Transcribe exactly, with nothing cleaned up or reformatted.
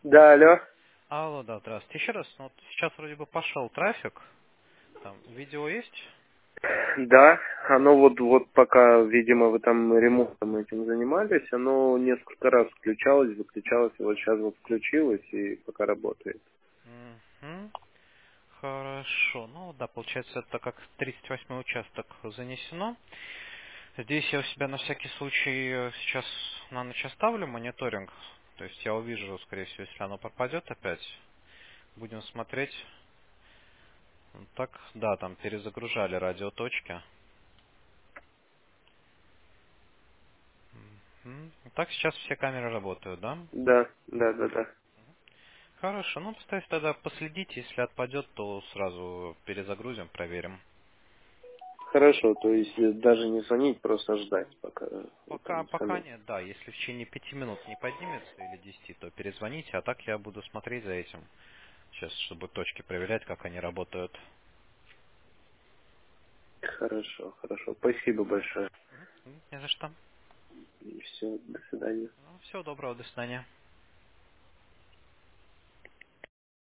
Да, алло. Алло, да, здравствуйте. Еще раз, ну, вот сейчас вроде бы пошел трафик. Там видео есть? Да, оно вот, вот пока, видимо, вы там ремонтом этим занимались, оно несколько раз включалось, выключалось, и вот сейчас вот включилось и пока работает. Мгм. Хорошо. Ну да, получается, это как тридцать восьмой участок занесено. Здесь я у себя на всякий случай э, сейчас на ночь оставлю мониторинг. То есть я увижу, скорее всего, если оно пропадет опять. Будем смотреть. Так, да, там перезагружали радиоточки. Мгм. Так, сейчас все камеры работают, да? Да, да, да, да. Хорошо, ну постарайтесь тогда последите, если отпадет, то сразу перезагрузим, проверим. Хорошо, то есть э, даже не звонить, просто ждать, пока вы Пока, там пока сами. нет, да, если в течение пяти минут не поднимется или десяти, то перезвоните, а так я буду смотреть за этим. Сейчас, чтобы точки проверять, как они работают. Хорошо, хорошо. Спасибо большое. М, Не за что. И все, до свидания. Ну, всего доброго, до свидания.